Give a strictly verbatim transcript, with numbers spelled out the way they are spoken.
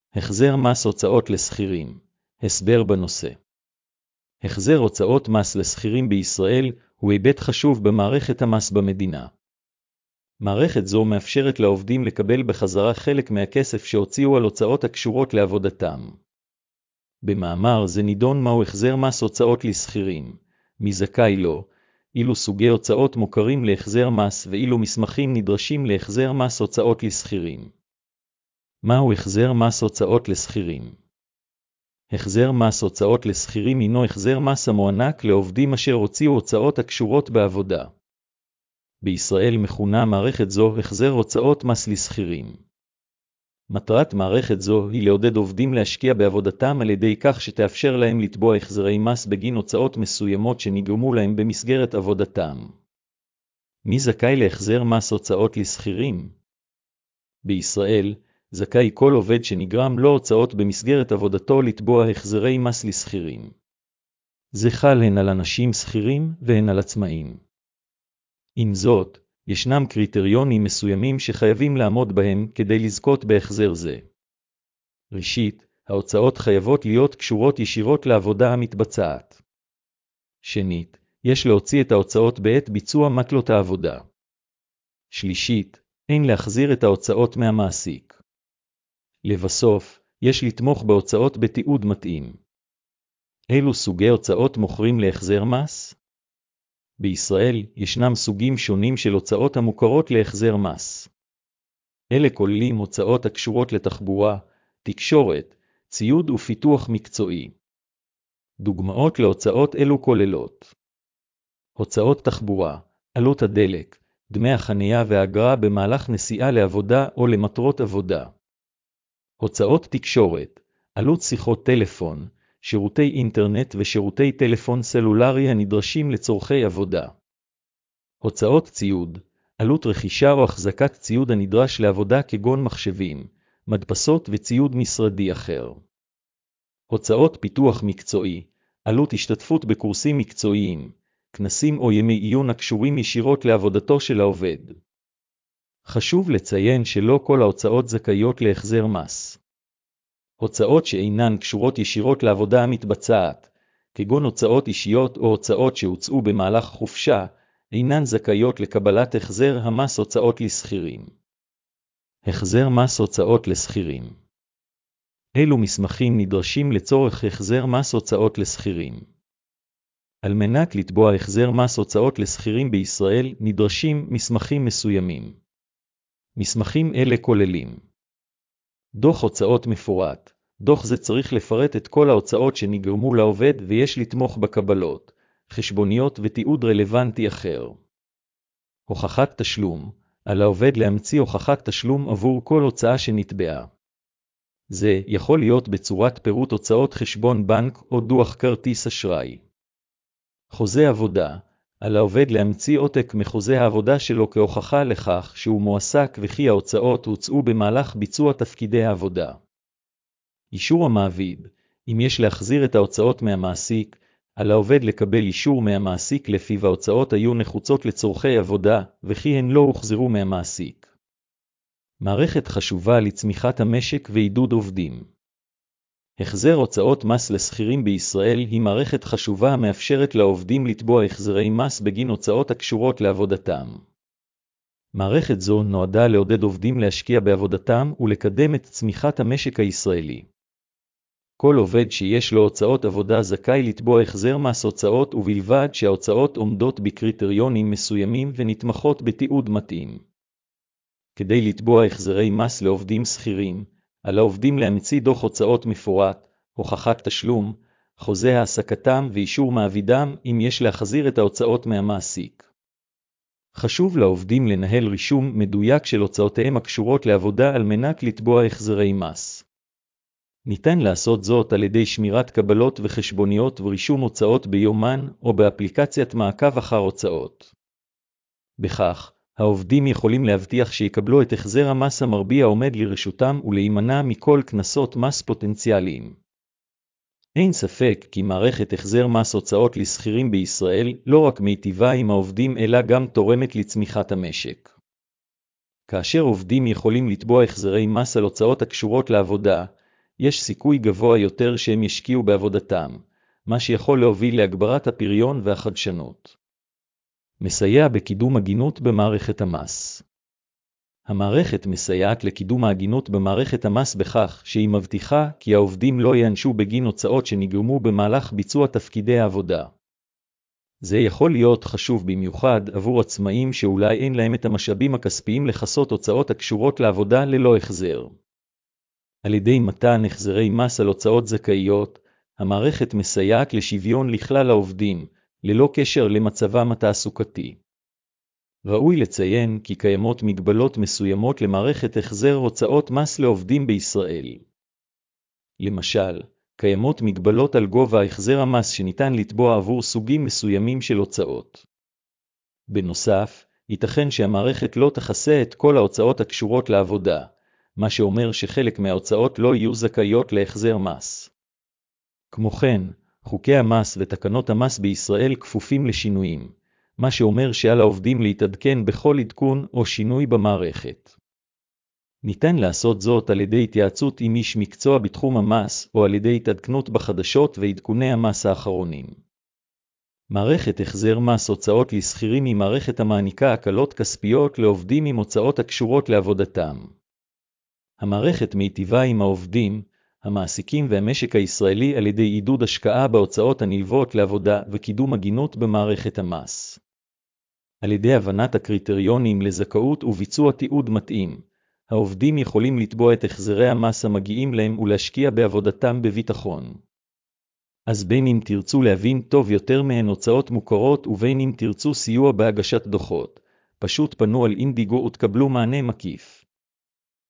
החזר מס הוצאות לשכירים. הסבר בנושא. החזר הוצאות מס לשכירים בישראל הוא היבט חשוב במערכת המס במדינה. מערכת זו מאפשרת לעובדים לקבל בחזרה חלק מהכסף שהוציאו על הוצאות הקשורות לעבודתם. במאמר זה נידון מהו החזר מס הוצאות לשכירים, מי זכאי לו, אילו סוגי הוצאות מוכרים להחזר מס ואילו מסמכים נדרשים להחזר מס הוצאות לשכירים. מהו החזר מס הוצאות לשכירים? החזר מס הוצאות לשכירים הינו החזר מס המוענק לעובדים אשר הוציאו הוצאות הקשורות בעבודה. בישראל מכונה מערכת זו החזר הוצאות מס לשכירים. מטרת מערכת זו היא לעודד עובדים להשקיע בעבודתם על ידי כך שתאפשר להם לתבוע החזרי מס בגין הוצאות מסוימות שנגרמו להם במסגרת עבודתם. מי זכאי להחזר מס הוצאות לשכירים? בישראל, זכאי כל עובד שנגרם לו הוצאות במסגרת עבודתו לתבוע החזרי מס לשכירים. זה חל הן על אנשים שכירים והן על עצמאים. עם זאת, ישנם קריטריונים מסוימים שחייבים לעמוד בהם כדי לזכות בהחזר זה. ראשית, ההוצאות חייבות להיות קשורות ישירות לעבודה המתבצעת. שנית, יש להוציא את ההוצאות בעת ביצוע מטלות העבודה. שלישית, אין להחזיר את ההוצאות מהמעסיק. לבסוף, יש לתמוך בהוצאות בתיעוד מתאים. אילו סוגי הוצאות מוכרים להחזר מס? בישראל ישנם סוגים שונים של הוצאות המוכרות להחזר מס. אלה כוללים הוצאות הקשורות לתחבורה, תקשורת, ציוד ופיתוח מקצועי. דוגמאות להוצאות אלו כוללות הוצאות תחבורה, עלות הדלק, דמי החנייה והאגרה במהלך נסיעה לעבודה או למטרות עבודה. הוצאות תקשורת, עלות שיחות טלפון, שירותי אינטרנט ושירותי טלפון סלולרי הנדרשים לצורכי עבודה. הוצאות ציוד, עלות רכישה או החזקת ציוד הנדרש לעבודה כגון מחשבים, מדפסות וציוד משרדי אחר. הוצאות פיתוח מקצועי, עלות השתתפות בקורסים מקצועיים, כנסים או ימי עיון הקשורים ישירות לעבודתו של העובד. חשוב לציין שלא כל ההוצאות זכאיות להחזר מס. הוצאות שאינן קשורות ישירות לעבודה המתבצעת, כגון הוצאות אישיות או הוצאות שהוצאו במהלך חופשה, אינן זכאיות לקבלת החזר המס הוצאות לשכירים. החזר מס הוצאות לשכירים. אילו מסמכים נדרשים לצורך החזר מס הוצאות לשכירים? על מנת לתבוע החזר מס הוצאות לשכירים בישראל נדרשים מסמכים מסוימים. מסמכים אלה כוללים דוח הוצאות מפורט. דוח זה צריך לפרט את כל ההוצאות שנגרמו לעובד ויש לתמוך בקבלות, חשבוניות ותיעוד רלוונטי אחר. הוכחת תשלום. על העובד להמציא הוכחת תשלום עבור כל הוצאה שנתבעה. זה יכול להיות בצורת פירוט הוצאות חשבון בנק או דוח כרטיס אשראי. חוזה עבודה. על העובד להמציא עותק מחוזה העבודה שלו כהוכחה לכך שהוא מועסק וכי ההוצאות הוצאו במהלך ביצוע תפקידי העבודה. אישור המעביד. אם יש להחזיר את ההוצאות מהמעסיק, על העובד לקבל אישור מהמעסיק לפיו ההוצאות היו נחוצות לצורכי עבודה וכי הן לא הוחזרו מהמעסיק. מערכת חשובה לצמיחת המשק ועידוד עובדים. החזר הוצאות מס לשכירים בישראל היא מערכת חשובה המאפשרת לעובדים לתבוע החזרי מס בגין הוצאות הקשורות לעבודתם. מערכת זו נועדה לעודד עובדים להשקיע בעבודתם ולקדם את צמיחת המשק הישראלי. כל עובד שיש לו הוצאות עבודה זכאי לתבוע החזר מס הוצאות ובלבד שההוצאות עומדות בקריטריונים מסוימים ונתמכות בתיעוד מתאים. כדי לתבוע החזרי מס לעובדים שכירים, על העובדים להמציא דוח הוצאות מפורט, הוכחת תשלום, חוזה העסקתם ואישור מעבידם אם יש להחזיר את ההוצאות מהמעסיק. חשוב לעובדים לנהל רישום מדויק של הוצאותיהם הקשורות לעבודה על מנת לתבוע החזרי מס. ניתן לעשות זאת על ידי שמירת קבלות וחשבוניות ורישום הוצאות ביומן או באפליקציית מעקב אחר הוצאות. בכך, העובדים יכולים להבטיח שיקבלו את החזר המס המרבי העומד לרשותם ולהימנע מכל קנסות מס פוטנציאליים. אין ספק כי מערכת החזר מס הוצאות לשכירים בישראל לא רק מיטיבה עם העובדים אלא גם תורמת לצמיחת המשק. כאשר עובדים יכולים לתבוע החזרי מס על הוצאות הקשורות לעבודה, יש סיכוי גבוה יותר שהם ישקיעו בעבודתם, מה שיכול להוביל להגברת הפריון והחדשנות. מסייע בקידום הגינות במערכת המס. המערכת מסייעת לקידום ההגינות במערכת המס בכך שהיא מבטיחה כי העובדים לא ייענשו בגין הוצאות שנגרמו במהלך ביצוע תפקידי העבודה. זה יכול להיות חשוב במיוחד עבור עצמאים שאולי אין להם את המשאבים הכספיים לכסות הוצאות הקשורות לעבודה ללא החזר. על ידי מתן החזרי מס על הוצאות זכאיות, המערכת מסייעת לשוויון לכלל העובדים, ללא קשר למצבם התעסוקתי. ראוי לציין כי קיימות מגבלות מסוימות למערכת החזר הוצאות מס לעובדים בישראל. למשל, קיימות מגבלות על גובה החזר המס שניתן לתבוע עבור סוגים מסוימים של הוצאות. בנוסף, ייתכן שהמערכת לא תכסה את כל ההוצאות הקשורות לעבודה, מה שאומר שחלק מההוצאות לא יהיו זכאיות להחזר מס. כמו כן, חוקי המס ותקנות המס בישראל כפופים לשינויים, מה שאומר שעל העובדים להתעדכן בכל עדכון או שינוי במערכת. ניתן לעשות זאת על ידי התייעצות עם איש מקצוע בתחום המס או על ידי התעדכנות בחדשות ועדכוני המס האחרונים. מערכת החזר מס הוצאות לשכירים היא מערכת המעניקה הקלות כספיות לעובדים עם הוצאות הקשורות לעבודתם. המערכת מיטיבה עם העובדים, המעסיקים והמשק הישראלי על ידי עידוד השקעה בהוצאות הנלוות לעבודה וקידום הגינות במערכת המס. על ידי הבנת הקריטריונים לזכאות וביצוע תיעוד מתאים, העובדים יכולים לתבוע את החזרי המס המגיעים להם ולהשקיע בעבודתם בביטחון. אז בין אם תרצו להבין טוב יותר מהן הוצאות מוכרות ובין אם תרצו סיוע בהגשת דוחות, פשוט פנו על אינדיגו ותקבלו מענה מקיף.